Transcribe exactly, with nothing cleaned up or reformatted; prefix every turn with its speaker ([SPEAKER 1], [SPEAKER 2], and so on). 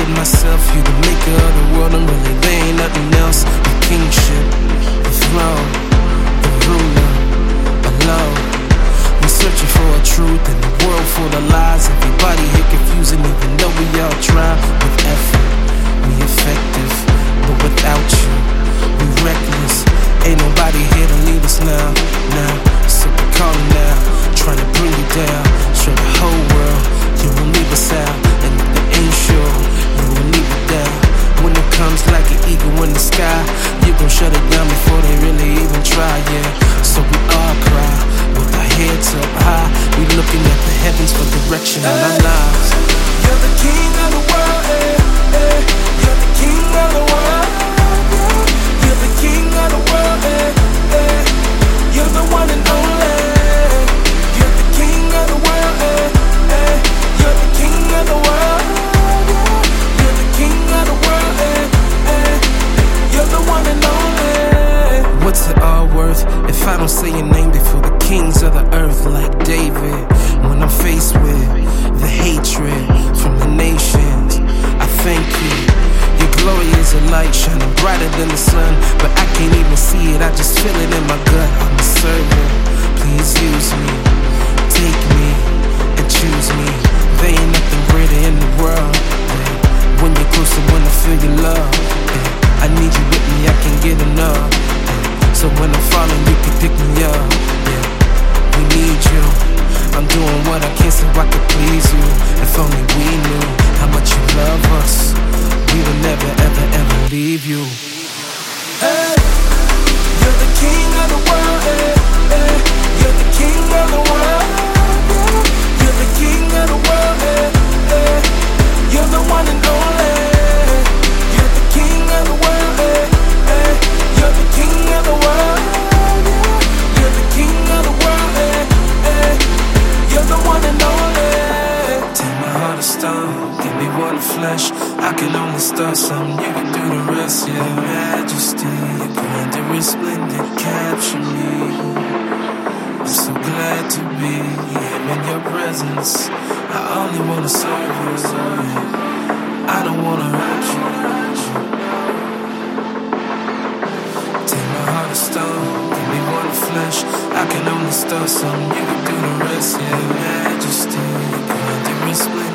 [SPEAKER 1] myself, you the maker of the world, and really there ain't nothing else. The kingship, the throne, the ruler, alone. We're searching for a truth in a world full of lies. Everybody here confusing, even though we all try with effort. We effective, but without you, we reckless. Ain't nobody here to lead us now, now. So we calling now, trying to bring you down. Show the whole world you won't leave us out. And if they ain't sure, you won't leave it down. When it comes like an eagle in the sky, you gon' shut it down before they really even try, yeah. So we all cry, with our heads up high. We looking at the heavens for direction in our lives.
[SPEAKER 2] You're the king of the world, eh, eh. You're the king of the world, yeah. You're the king of the world, eh, eh. You're the one and only. You're the king of the world, eh, eh. You're the king of the world, yeah. You're the king of the world, eh, eh. You're the one and only.
[SPEAKER 1] What's it all worth if I don't say your name before the kings of the earth like David? When I'm faced with the hatred from the nations, I thank you. Your glory is a light shining brighter than the sun, but I can't even see it, I just feel it in my gut. I'm a servant, please use me, take me and choose me. There ain't nothing greater in the world, yeah. When you're close to when I feel your love, yeah. I need you with me, I can't get enough, yeah. So when I'm falling, you can pick me up, yeah. We need you, I'm doing what I can so I can please you. If only we knew how much you love us, we will never, ever, ever leave you.
[SPEAKER 2] Hey, you're the king of the world, eh, eh. You're the king of the world, yeah. You're the king of the world, eh, eh. You're the one and only. You're the king of the world, eh, eh. You're the king of the world, yeah. You're the king of the world, eh, eh. You're the one and only.
[SPEAKER 1] Take my heart of stone, give me one of flesh. I can only start something, you can do the rest. Yeah, majesty, your grandeur and splendor capture me. I'm so glad to be here in your presence. I only wanna serve you, I don't wanna hurt you. Take my heart of stone, give me one of flesh. I can only start something, you can do the rest. Yeah, majesty, your grandeur and splendor